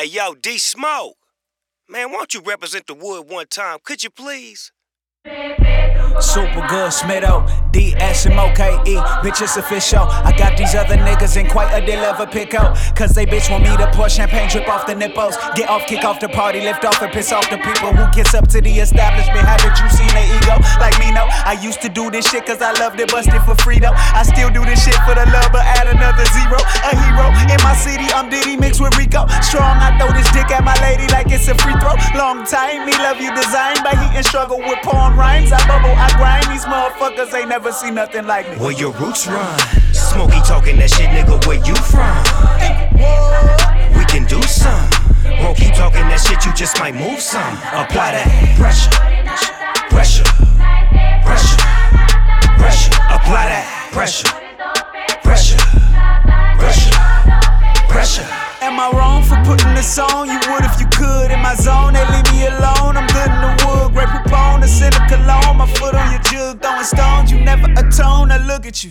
Hey, yo, D-Smoke. Man, won't you represent the wood one time? Could you please? Super good, Smitto, D-S-M-O-K-E, bitch, it's official. I got these other niggas in quite a deal of a pickle, cause they bitch want me to pour champagne, drip off the nipples. Get off, kick off the party, lift off and piss off the people who kiss up to the establishment. Haven't you seen their ego? Like me, no. I used to do this shit cause I loved it, busted for freedom. I still do this shit for the love, but add another zero. A hero in my city, I'm Diddy mixed with Rico. Strong, I throw this dick at my lady like it's a free throw. Long time, me love you design by heat and struggle with porn rhymes. I bubble, I grind, these motherfuckers ain't never seen nothing like me. Where your roots run? Smokey talking that shit, nigga, where you from? We can do some. Bro, keep talking that shit, you just might move some. Apply that pressure, pressure, pressure, pressure. Apply that pressure, pressure, pressure, pressure. Am I wrong for putting this on? You would if you could. In my zone, they leave me alone. I'm good in the wood, great proponent, send a cologne. My foot on your jug, throwing stones. You never atone, now look at you.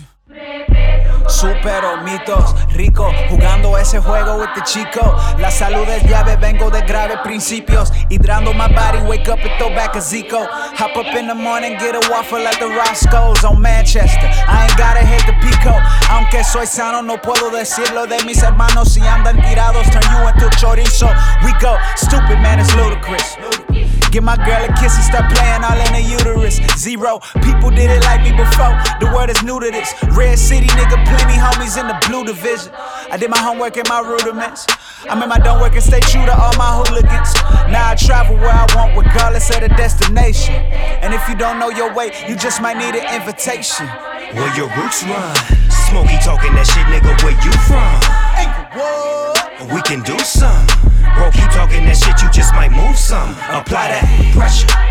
Supero, mitos, rico, jugando ese juego with the chico. La salud es llave, vengo de graves principios. Hydrando my body, wake up and throw back a Zico. Hop up in the morning, get a waffle at the Roscoe's on Manchester. I ain't gotta hit the Pico. Aunque soy sano, no puedo decirlo de mis hermanos. Si andan tirados, turn you into chorizo. We go, stupid man, it's ludicrous. Give my girl a kiss and start playing all in the uterus. Zero, people did it like me before. The world is new to this. Red City, nigga, plenty homies in the blue division. I did my homework and my rudiments. I made my don't work and stay true to all my hooligans. Now I travel where I want, regardless of the destination. And if you don't know your way, you just might need an invitation. Where your roots run? Smokey talking that shit, nigga, where you from? We can do some. Bro, keep talking that shit, you just might move some. Apply that pressure,